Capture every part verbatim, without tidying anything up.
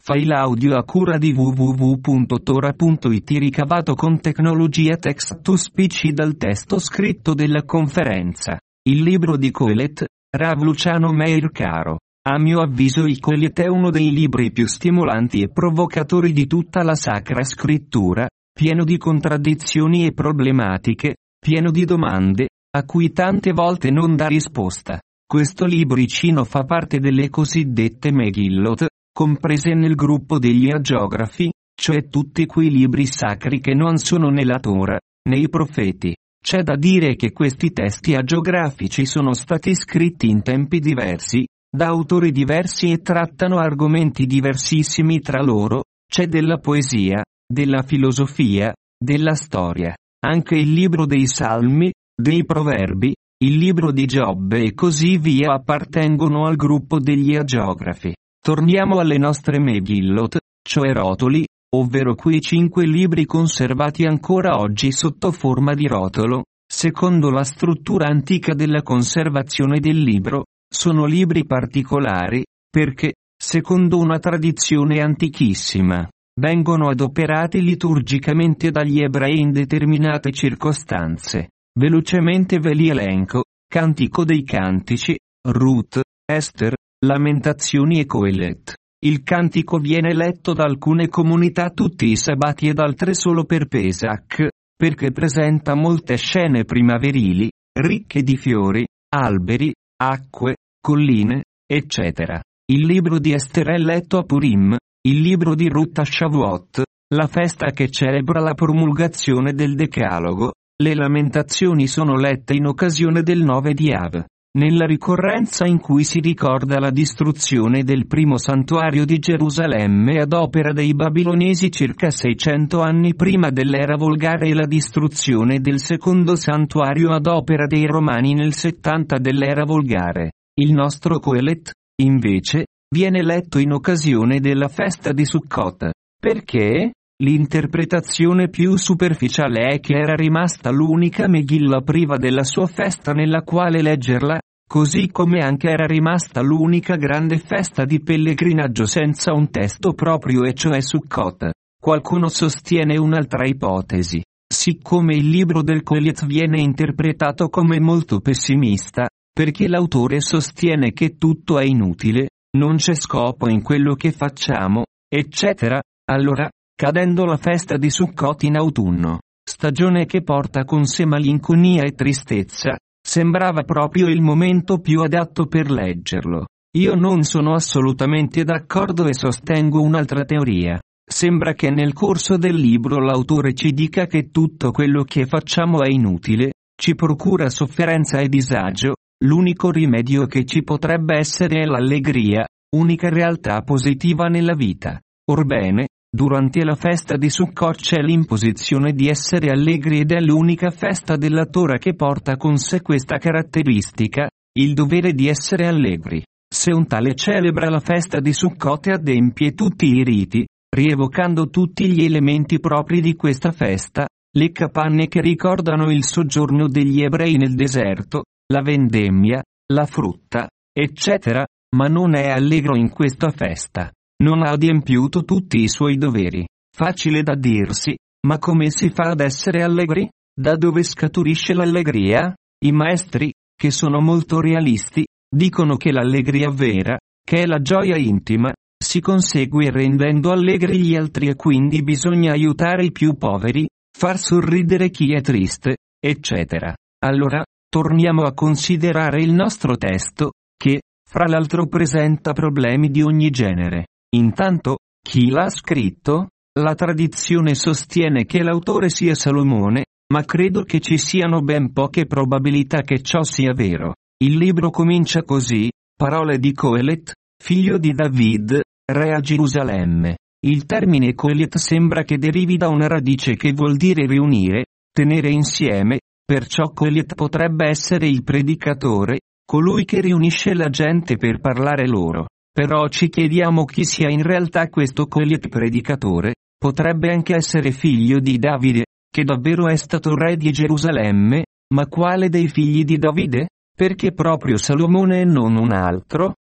File audio a cura di w w w punto tora punto it ricavato con tecnologia text to speech dal testo scritto della conferenza. Il libro di Coelet, Rav Luciano Meir Caro. A mio avviso il Coelet è uno dei libri più stimolanti e provocatori di tutta la Sacra Scrittura, pieno di contraddizioni e problematiche, pieno di domande, a cui tante volte non dà risposta. Questo libricino fa parte delle cosiddette Megillot, comprese nel gruppo degli agiografi, cioè tutti quei libri sacri che non sono nella Torah, nei profeti. C'è da dire che questi testi agiografici sono stati scritti in tempi diversi, da autori diversi e trattano argomenti diversissimi tra loro, c'è della poesia, della filosofia, della storia, anche il libro dei Salmi, dei Proverbi, il libro di Giobbe e così via appartengono al gruppo degli agiografi. Torniamo alle nostre Megillot, cioè rotoli, ovvero quei cinque libri conservati ancora oggi sotto forma di rotolo, secondo la struttura antica della conservazione del libro, sono libri particolari, perché, secondo una tradizione antichissima, vengono adoperati liturgicamente dagli ebrei in determinate circostanze. Velocemente ve li elenco: Cantico dei Cantici, Ruth, Ester, Lamentazioni e Coelet. Il cantico viene letto da alcune comunità tutti i sabati ed altre solo per Pesach, perché presenta molte scene primaverili, ricche di fiori, alberi, acque, colline, eccetera. Il libro di Ester è letto a Purim, il libro di Ruth a Shavuot, la festa che celebra la promulgazione del Decalogo. Le Lamentazioni sono lette in occasione del nove di Av, nella ricorrenza in cui si ricorda la distruzione del primo santuario di Gerusalemme ad opera dei babilonesi circa seicento anni prima dell'era volgare e la distruzione del secondo santuario ad opera dei Romani nel settanta dell'era volgare. Il nostro Coelet, invece, viene letto in occasione della festa di Sukkot. Perché? L'interpretazione più superficiale è che era rimasta l'unica Megilla priva della sua festa nella quale leggerla, così come anche era rimasta l'unica grande festa di pellegrinaggio senza un testo proprio e cioè Sukkot. Qualcuno sostiene un'altra ipotesi. Siccome il libro del Coelet viene interpretato come molto pessimista, perché l'autore sostiene che tutto è inutile, non c'è scopo in quello che facciamo, eccetera, allora, cadendo la festa di Sukkot in autunno, stagione che porta con sé malinconia e tristezza, sembrava proprio il momento più adatto per leggerlo. Io non sono assolutamente d'accordo e sostengo un'altra teoria. Sembra che nel corso del libro l'autore ci dica che tutto quello che facciamo è inutile, ci procura sofferenza e disagio, l'unico rimedio che ci potrebbe essere è l'allegria, unica realtà positiva nella vita. Orbene, durante la festa di Sukkot c'è l'imposizione di essere allegri ed è l'unica festa della Torah che porta con sé questa caratteristica, il dovere di essere allegri. Se un tale celebra la festa di Sukkot e adempie tutti i riti, rievocando tutti gli elementi propri di questa festa, le capanne che ricordano il soggiorno degli ebrei nel deserto, la vendemmia, la frutta, eccetera, ma non è allegro in questa festa. Non ha adempiuto tutti i suoi doveri. Facile da dirsi, ma come si fa ad essere allegri? Da dove scaturisce l'allegria? I maestri, che sono molto realisti, dicono che l'allegria vera, che è la gioia intima, si consegue rendendo allegri gli altri e quindi bisogna aiutare i più poveri, far sorridere chi è triste, eccetera. Allora, torniamo a considerare il nostro testo, che, fra l'altro presenta problemi di ogni genere. Intanto, chi l'ha scritto? La tradizione sostiene che l'autore sia Salomone, ma credo che ci siano ben poche probabilità che ciò sia vero. Il libro comincia così: parole di Coelet, figlio di David, re a Gerusalemme. Il termine Coelet sembra che derivi da una radice che vuol dire riunire, tenere insieme, perciò Coelet potrebbe essere il predicatore, colui che riunisce la gente per parlare loro. Però ci chiediamo chi sia in realtà questo Coelet predicatore. Potrebbe anche essere figlio di Davide, che davvero è stato re di Gerusalemme, ma quale dei figli di Davide? Perché proprio Salomone e non un altro?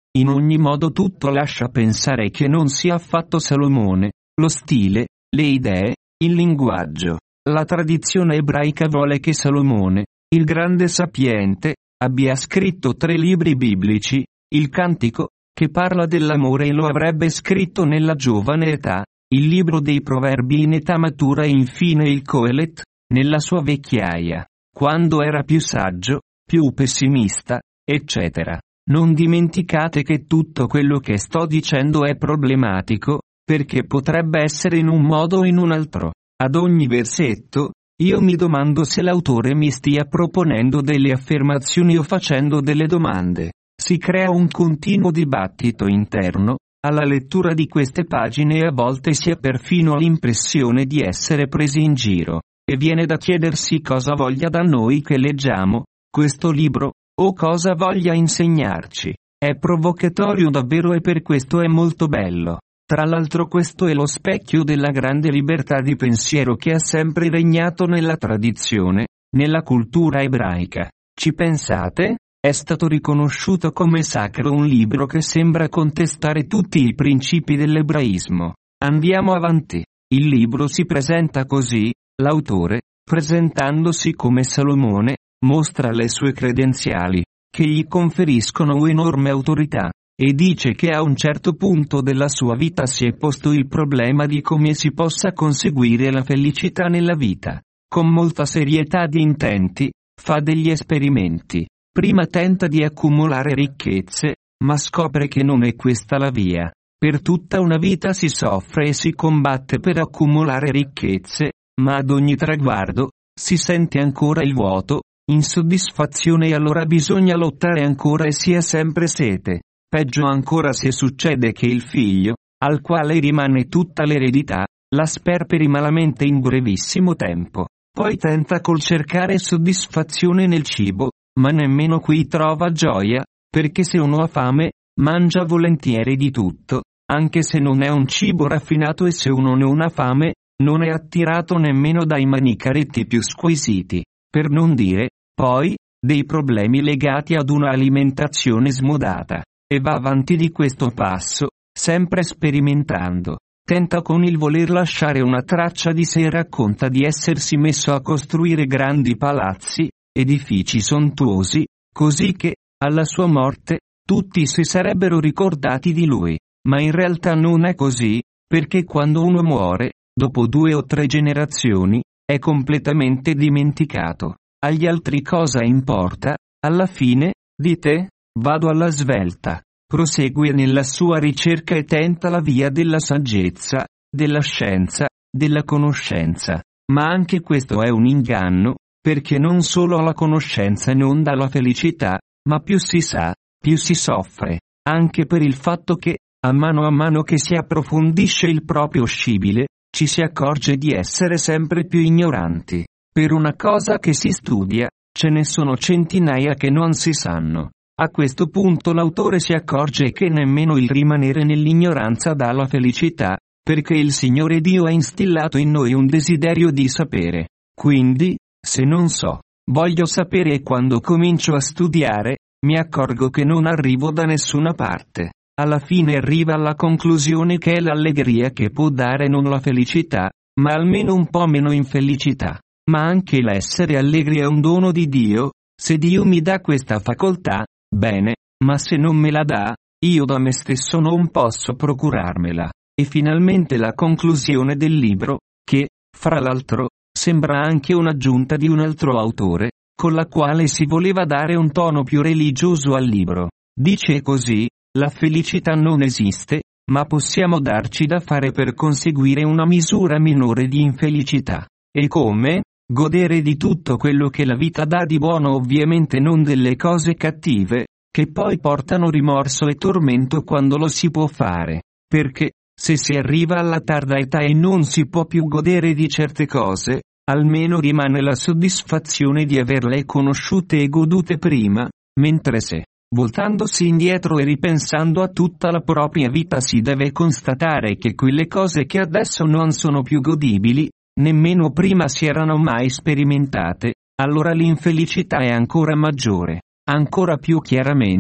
in ogni modo tutto lascia pensare che non sia affatto Salomone, lo stile, le idee, il linguaggio. La tradizione ebraica vuole che Salomone, il grande sapiente, abbia scritto tre libri biblici, il Cantico, che parla dell'amore e lo avrebbe scritto nella giovane età, il libro dei Proverbi in età matura e infine il Coelet, nella sua vecchiaia, quando era più saggio, più pessimista, eccetera. Non dimenticate che tutto quello che sto dicendo è problematico, perché potrebbe essere in un modo o in un altro. Ad ogni versetto, io mi domando se l'autore mi stia proponendo delle affermazioni o facendo delle domande. Si crea un continuo dibattito interno, alla lettura di queste pagine e a volte si ha perfino l'impressione di essere presi in giro, e viene da chiedersi cosa voglia da noi che leggiamo questo libro, o cosa voglia insegnarci. È provocatorio davvero e per questo è molto bello. Tra l'altro questo è lo specchio della grande libertà di pensiero che ha sempre regnato nella tradizione, nella cultura ebraica. Ci pensate? È stato riconosciuto come sacro un libro che sembra contestare tutti i principi dell'ebraismo. Andiamo avanti. Il libro si presenta così, l'autore, presentandosi come Salomone, mostra le sue credenziali, che gli conferiscono un'enorme autorità, e dice che a un certo punto della sua vita si è posto il problema di come si possa conseguire la felicità nella vita. Con molta serietà di intenti, fa degli esperimenti. Prima tenta di accumulare ricchezze, ma scopre che non è questa la via. Per tutta una vita si soffre e si combatte per accumulare ricchezze, ma ad ogni traguardo, si sente ancora il vuoto, insoddisfazione e allora bisogna lottare ancora e si ha sempre sete. Peggio ancora se succede che il figlio, al quale rimane tutta l'eredità, la sperperi malamente in brevissimo tempo. Poi tenta col cercare soddisfazione nel cibo, ma nemmeno qui trova gioia, perché se uno ha fame, mangia volentieri di tutto, anche se non è un cibo raffinato e se uno non ha fame, non è attirato nemmeno dai manicaretti più squisiti. Per non dire, poi, dei problemi legati ad una alimentazione smodata. E va avanti di questo passo, sempre sperimentando. Tenta con il voler lasciare una traccia di sé e racconta di essersi messo a costruire grandi palazzi, edifici sontuosi, così che, alla sua morte, tutti si sarebbero ricordati di lui. Ma in realtà non è così, perché quando uno muore, dopo due o tre generazioni, è completamente dimenticato. Agli altri cosa importa? Alla fine, dite? Vado alla svelta. Prosegue nella sua ricerca e tenta la via della saggezza, della scienza, della conoscenza. Ma anche questo è un inganno, perché non solo la conoscenza non dà la felicità, ma più si sa, più si soffre. Anche per il fatto che, a mano a mano che si approfondisce il proprio scibile, ci si accorge di essere sempre più ignoranti. Per una cosa che si studia, ce ne sono centinaia che non si sanno. A questo punto l'autore si accorge che nemmeno il rimanere nell'ignoranza dà la felicità, perché il Signore Dio ha instillato in noi un desiderio di sapere. Quindi, se non so, voglio sapere e quando comincio a studiare, mi accorgo che non arrivo da nessuna parte. Alla fine arriva alla conclusione che è l'allegria che può dare non la felicità, ma almeno un po' meno infelicità. Ma anche l'essere allegri è un dono di Dio, se Dio mi dà questa facoltà, bene, ma se non me la dà, io da me stesso non posso procurarmela. E finalmente la conclusione del libro, che, fra l'altro, sembra anche un'aggiunta di un altro autore, con la quale si voleva dare un tono più religioso al libro. Dice così, la felicità non esiste, ma possiamo darci da fare per conseguire una misura minore di infelicità. E come? Godere di tutto quello che la vita dà di buono, ovviamente non delle cose cattive, che poi portano rimorso e tormento quando lo si può fare. Perché, se si arriva alla tarda età e non si può più godere di certe cose, almeno rimane la soddisfazione di averle conosciute e godute prima, mentre se, voltandosi indietro e ripensando a tutta la propria vita si deve constatare che quelle cose che adesso non sono più godibili, nemmeno prima si erano mai sperimentate, allora l'infelicità è ancora maggiore. Ancora più chiaramente,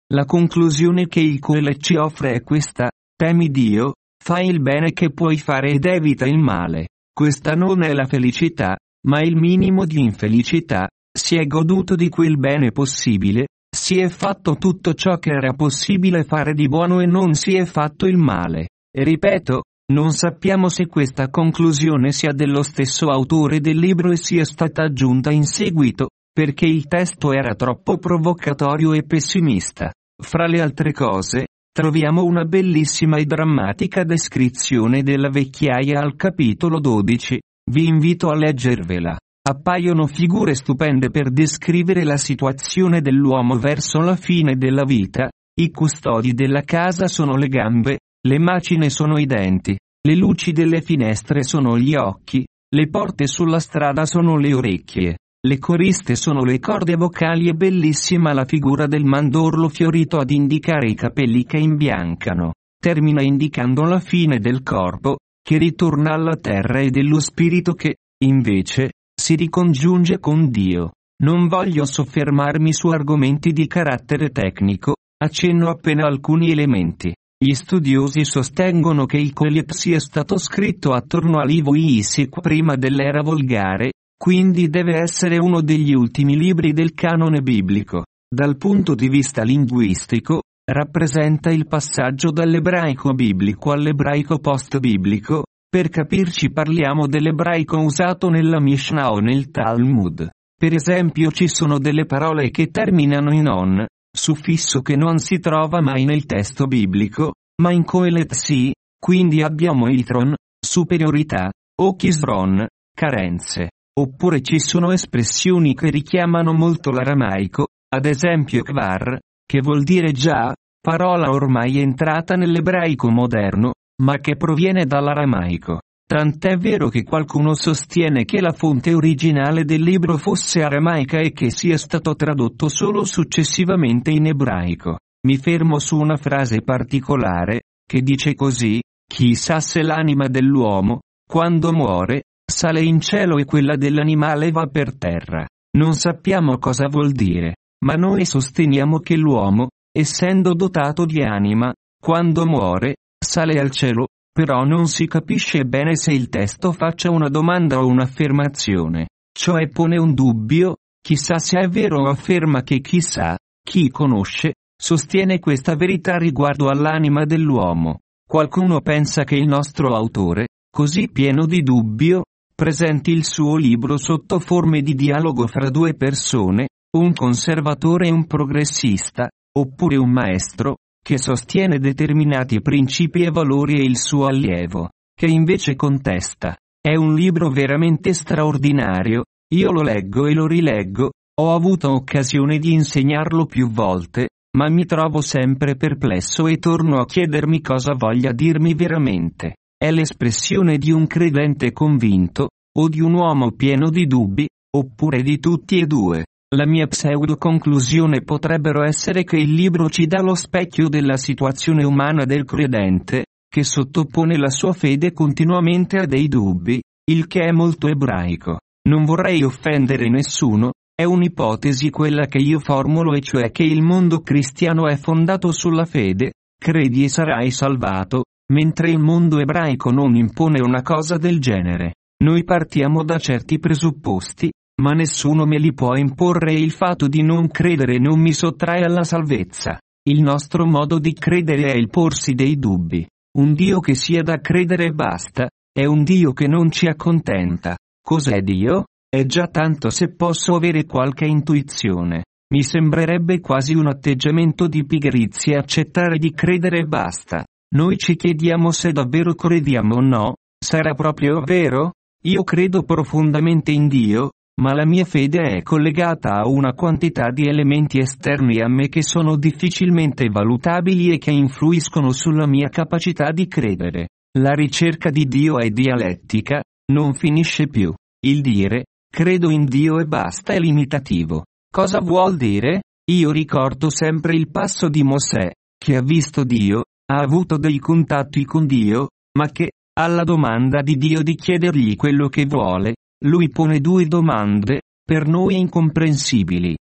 La conclusione che il Qoelet ci offre è questa: temi Dio, fai il bene che puoi fare ed evita il male. Questa non è la felicità, ma il minimo di infelicità. Si è goduto di quel bene possibile, si è fatto tutto ciò che era possibile fare di buono e non si è fatto il male. E ripeto, non sappiamo se questa conclusione sia dello stesso autore del libro e sia stata aggiunta in seguito, perché il testo era troppo provocatorio e pessimista. Fra le altre cose, troviamo una bellissima e drammatica descrizione della vecchiaia al capitolo dodici, vi invito a leggervela. Appaiono figure stupende per descrivere la situazione dell'uomo verso la fine della vita. I custodi della casa sono le gambe, le macine sono i denti, le luci delle finestre sono gli occhi, le porte sulla strada sono le orecchie, le coriste sono le corde vocali e bellissima la figura del mandorlo fiorito ad indicare i capelli che imbiancano. Termina indicando la fine del corpo, che ritorna alla terra e dello spirito che, invece, si ricongiunge con Dio. Non voglio soffermarmi su argomenti di carattere tecnico, accenno appena alcuni elementi. Gli studiosi sostengono che il Qoelet sia stato scritto attorno all'Ivo Isaac prima dell'era volgare, quindi deve essere uno degli ultimi libri del canone biblico. Dal punto di vista linguistico, rappresenta il passaggio dall'ebraico biblico all'ebraico post-biblico. Per capirci parliamo dell'ebraico usato nella Mishnah o nel Talmud. Per esempio ci sono delle parole che terminano in on, suffisso che non si trova mai nel testo biblico, ma in Qoelet sì, quindi abbiamo Yitron, superiorità, o Chisron, carenze. Oppure ci sono espressioni che richiamano molto l'aramaico, ad esempio Kvar, che vuol dire già, parola ormai entrata nell'ebraico moderno, ma che proviene dall'aramaico. Tant'è vero che qualcuno sostiene che la fonte originale del libro fosse aramaica e che sia stato tradotto solo successivamente in ebraico. Mi fermo su una frase particolare, che dice così: chissà se l'anima dell'uomo, quando muore, sale in cielo e quella dell'animale va per terra. Non sappiamo cosa vuol dire, ma noi sosteniamo che l'uomo, essendo dotato di anima, quando muore, sale al cielo, però non si capisce bene se il testo faccia una domanda o un'affermazione, cioè pone un dubbio, chissà se è vero o afferma che chissà, chi conosce, sostiene questa verità riguardo all'anima dell'uomo. Qualcuno pensa che il nostro autore, così pieno di dubbio, presenti il suo libro sotto forme di dialogo fra due persone, un conservatore e un progressista, oppure un maestro, che sostiene determinati principi e valori e il suo allievo, che invece contesta. È un libro veramente straordinario, io lo leggo e lo rileggo, ho avuto occasione di insegnarlo più volte, ma mi trovo sempre perplesso e torno a chiedermi cosa voglia dirmi veramente. È l'espressione di un credente convinto, o di un uomo pieno di dubbi, oppure di tutti e due. La mia pseudo-conclusione potrebbero essere che il libro ci dà lo specchio della situazione umana del credente, che sottopone la sua fede continuamente a dei dubbi, il che è molto ebraico. Non vorrei offendere nessuno, è un'ipotesi quella che io formulo e cioè che il mondo cristiano è fondato sulla fede, credi e sarai salvato, mentre il mondo ebraico non impone una cosa del genere. Noi partiamo da certi presupposti, ma nessuno me li può imporre e il fatto di non credere non mi sottrae alla salvezza. Il nostro modo di credere è il porsi dei dubbi. Un Dio che sia da credere e basta, è un Dio che non ci accontenta. Cos'è Dio? È già tanto se posso avere qualche intuizione. Mi sembrerebbe quasi un atteggiamento di pigrizia accettare di credere e basta. Noi ci chiediamo se davvero crediamo o no, sarà proprio vero? Io credo profondamente in Dio, ma la mia fede è collegata a una quantità di elementi esterni a me che sono difficilmente valutabili e che influiscono sulla mia capacità di credere. La ricerca di Dio è dialettica, non finisce più. Il dire, credo in Dio e basta è limitativo. Cosa vuol dire? Io ricordo sempre il passo di Mosè, che ha visto Dio, ha avuto dei contatti con Dio, ma che, alla domanda di Dio di chiedergli quello che vuole, lui pone due domande, per noi incomprensibili.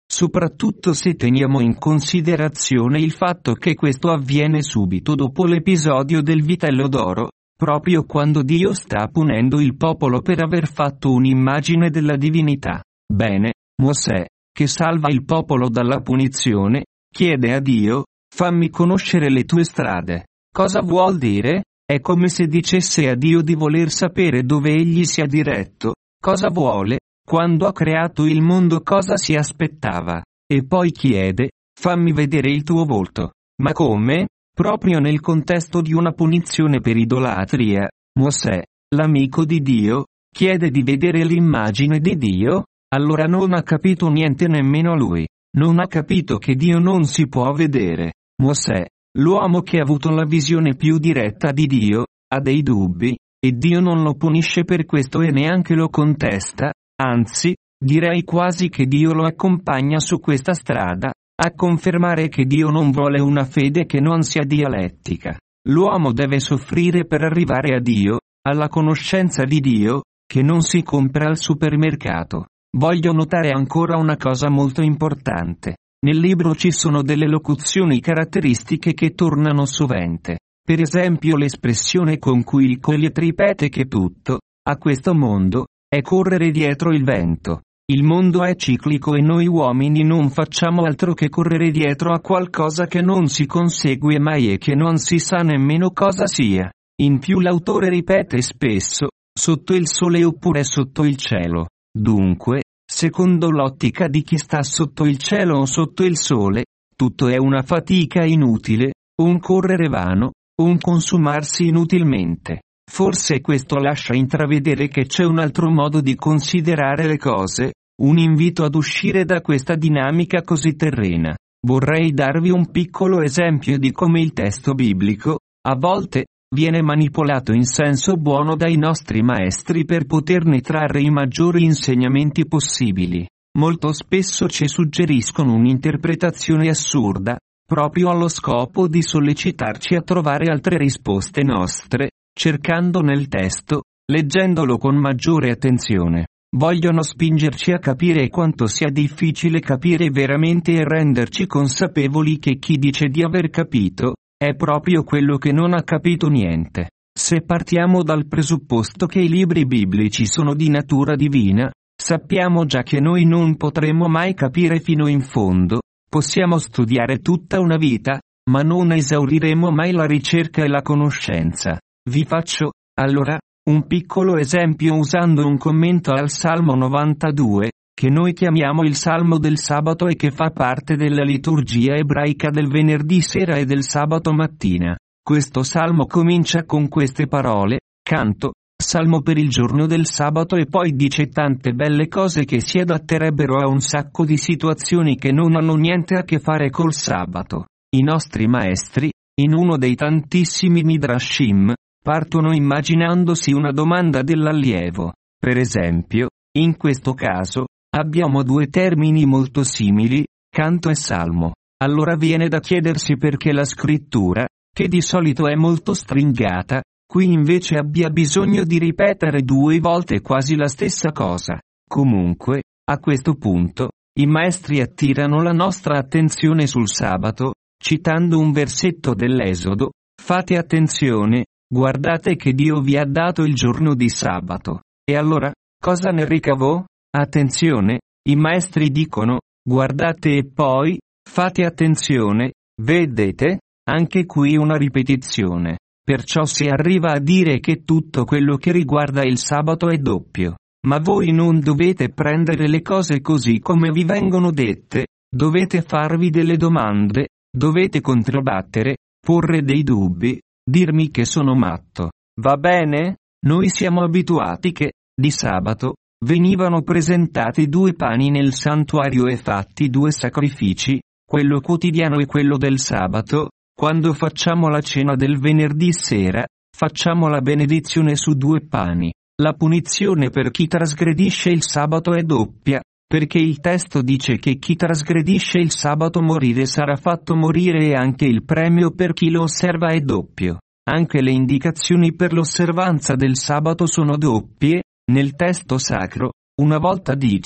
soprattutto se teniamo in considerazione il fatto che questo avviene subito dopo l'episodio del vitello d'oro, proprio quando Dio sta punendo il popolo per aver fatto un'immagine della divinità. Bene, Mosè, che salva il popolo dalla punizione, chiede a Dio: fammi conoscere le tue strade. Cosa vuol dire? È come se dicesse a Dio di voler sapere dove egli sia diretto, cosa vuole, quando ha creato il mondo cosa si aspettava. E poi chiede: fammi vedere il tuo volto. Ma come? Proprio nel contesto di una punizione per idolatria, Mosè, l'amico di Dio, chiede di vedere l'immagine di Dio? Allora non ha capito niente nemmeno lui. Non ha capito che Dio non si può vedere. Mosè, l'uomo che ha avuto la visione più diretta di Dio, ha dei dubbi, e Dio non lo punisce per questo e neanche lo contesta, anzi, direi quasi che Dio lo accompagna su questa strada, a confermare che Dio non vuole una fede che non sia dialettica. L'uomo deve soffrire per arrivare a Dio, alla conoscenza di Dio, che non si compra al supermercato. Voglio notare ancora una cosa molto importante. Nel libro ci sono delle locuzioni caratteristiche che tornano sovente. Per esempio l'espressione con cui il Coelet ripete che tutto, a questo mondo, è correre dietro il vento. Il mondo è ciclico e noi uomini non facciamo altro che correre dietro a qualcosa che non si consegue mai e che non si sa nemmeno cosa sia. In più l'autore ripete spesso, sotto il sole oppure sotto il cielo. Dunque, secondo l'ottica di chi sta sotto il cielo o sotto il sole, tutto è una fatica inutile, un correre vano, un consumarsi inutilmente. Forse questo lascia intravedere che c'è un altro modo di considerare le cose, un invito ad uscire da questa dinamica così terrena. Vorrei darvi un piccolo esempio di come il testo biblico, a volte, viene manipolato in senso buono dai nostri maestri per poterne trarre i maggiori insegnamenti possibili. Molto spesso ci suggeriscono un'interpretazione assurda, proprio allo scopo di sollecitarci a trovare altre risposte nostre, cercando nel testo, leggendolo con maggiore attenzione. Vogliono spingerci a capire quanto sia difficile capire veramente e renderci consapevoli che chi dice di aver capito, è proprio quello che non ha capito niente. Se partiamo dal presupposto che i libri biblici sono di natura divina, sappiamo già che noi non potremo mai capire fino in fondo, possiamo studiare tutta una vita, ma non esauriremo mai la ricerca e la conoscenza. Vi faccio, allora, un piccolo esempio usando un commento al Salmo novantadue, che noi chiamiamo il Salmo del Sabato e che fa parte della liturgia ebraica del venerdì sera e del sabato mattina. Questo Salmo comincia con queste parole: canto, Salmo per il giorno del sabato, e poi dice tante belle cose che si adatterebbero a un sacco di situazioni che non hanno niente a che fare col sabato. I nostri maestri, in uno dei tantissimi midrashim, partono immaginandosi una domanda dell'allievo. Per esempio, in questo caso, abbiamo due termini molto simili, canto e salmo. Allora viene da chiedersi perché la scrittura, che di solito è molto stringata, qui invece abbia bisogno di ripetere due volte quasi la stessa cosa. Comunque, a questo punto, i maestri attirano la nostra attenzione sul sabato, citando un versetto dell'Esodo: fate attenzione, guardate che Dio vi ha dato il giorno di sabato. E allora, cosa ne ricavò? Attenzione, i maestri dicono, guardate e poi, fate attenzione, vedete? Anche qui una ripetizione. Perciò si arriva a dire che tutto quello che riguarda il sabato è doppio. Ma voi non dovete prendere le cose così come vi vengono dette, dovete farvi delle domande, dovete controbattere, porre dei dubbi, dirmi che sono matto. Va bene? Noi siamo abituati che, di sabato, venivano presentati due pani nel santuario e fatti due sacrifici, quello quotidiano e quello del sabato. Quando facciamo la cena del venerdì sera, facciamo la benedizione su due pani. La punizione per chi trasgredisce il sabato è doppia, perché il testo dice che chi trasgredisce il sabato morire sarà fatto morire, e anche il premio per chi lo osserva è doppio. Anche le indicazioni per l'osservanza del sabato sono doppie. Nel testo sacro, una volta dice,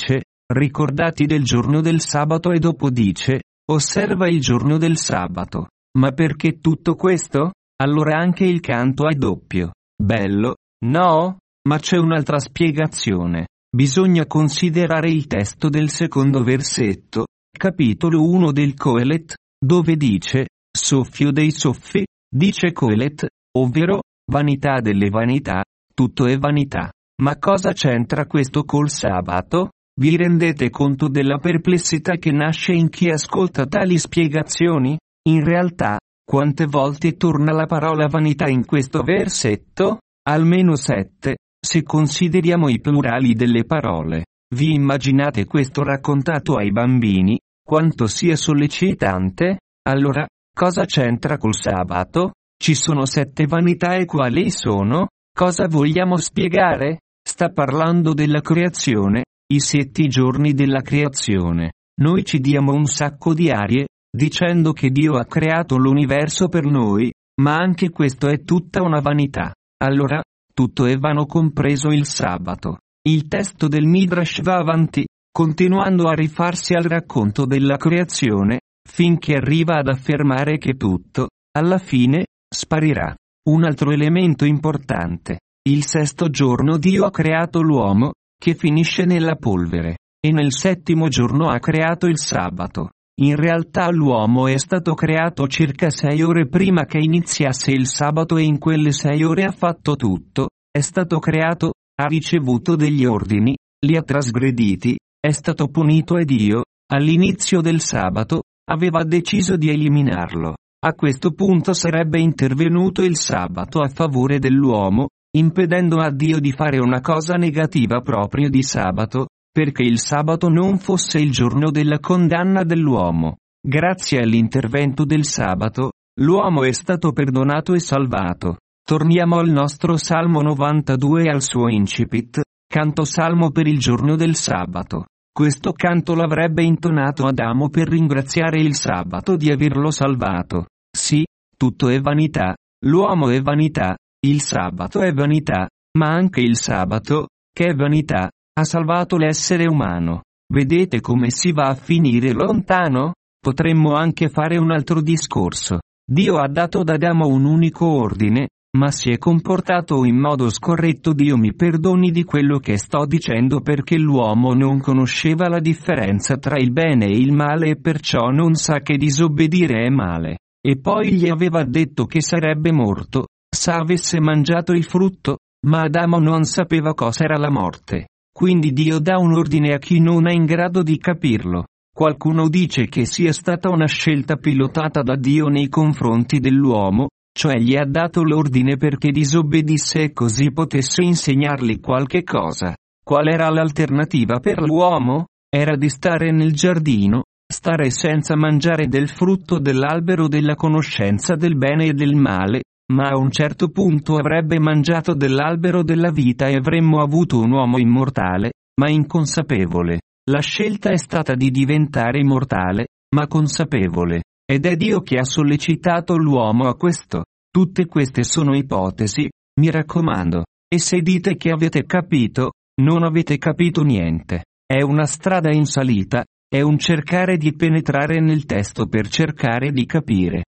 ricordati del giorno del sabato, e dopo dice, osserva il giorno del sabato. Ma perché tutto questo? Allora anche il canto è doppio. Bello, no? Ma c'è un'altra spiegazione. Bisogna considerare il testo del secondo versetto, capitolo uno del Coelet, dove dice, soffio dei soffi, dice Coelet, ovvero, vanità delle vanità, tutto è vanità. Ma cosa c'entra questo col sabato? Vi rendete conto della perplessità che nasce in chi ascolta tali spiegazioni? In realtà, quante volte torna la parola vanità in questo versetto? Almeno sette, se consideriamo i plurali delle parole. Vi immaginate questo raccontato ai bambini? Quanto sia sollecitante? Allora, cosa c'entra col sabato? Ci sono sette vanità, e quali sono? Cosa vogliamo spiegare? Sta parlando della creazione, i sette giorni della creazione. Noi ci diamo un sacco di arie, dicendo che Dio ha creato l'universo per noi, ma anche questo è tutta una vanità. Allora, tutto è vano, compreso il sabato. Il testo del Midrash va avanti, continuando a rifarsi al racconto della creazione, finché arriva ad affermare che tutto, alla fine, sparirà. Un altro elemento importante. Il sesto giorno Dio ha creato l'uomo, che finisce nella polvere, e nel settimo giorno ha creato il sabato. In realtà l'uomo è stato creato circa sei ore prima che iniziasse il sabato, e in quelle sei ore ha fatto tutto, è stato creato, ha ricevuto degli ordini, li ha trasgrediti, è stato punito, e Dio, all'inizio del sabato, aveva deciso di eliminarlo. A questo punto sarebbe intervenuto il sabato a favore dell'uomo, impedendo a Dio di fare una cosa negativa proprio di sabato, perché il sabato non fosse il giorno della condanna dell'uomo. Grazie all'intervento del sabato, l'uomo è stato perdonato e salvato. Torniamo al nostro Salmo novantadue e al suo incipit, canto salmo per il giorno del sabato. Questo canto l'avrebbe intonato Adamo per ringraziare il sabato di averlo salvato. Sì, tutto è vanità, l'uomo è vanità, il sabato è vanità, ma anche il sabato, che è vanità, ha salvato l'essere umano. Vedete come si va a finire lontano? Potremmo anche fare un altro discorso. Dio ha dato ad Adamo un unico ordine, ma si è comportato in modo scorretto. Dio mi perdoni di quello che sto dicendo, perché l'uomo non conosceva la differenza tra il bene e il male, e perciò non sa che disobbedire è male. E poi gli aveva detto che sarebbe morto, se avesse mangiato il frutto, ma Adamo non sapeva cos'era la morte. Quindi Dio dà un ordine a chi non è in grado di capirlo. Qualcuno dice che sia stata una scelta pilotata da Dio nei confronti dell'uomo, cioè gli ha dato l'ordine perché disobbedisse e così potesse insegnargli qualche cosa. Qual era l'alternativa per l'uomo? Era di stare nel giardino, stare senza mangiare del frutto dell'albero della conoscenza del bene e del male, ma a un certo punto avrebbe mangiato dell'albero della vita e avremmo avuto un uomo immortale, ma inconsapevole. La scelta è stata di diventare immortale, ma consapevole. Ed è Dio che ha sollecitato l'uomo a questo. Tutte queste sono ipotesi, mi raccomando. E se dite che avete capito, non avete capito niente. È una strada in salita, è un cercare di penetrare nel testo per cercare di capire.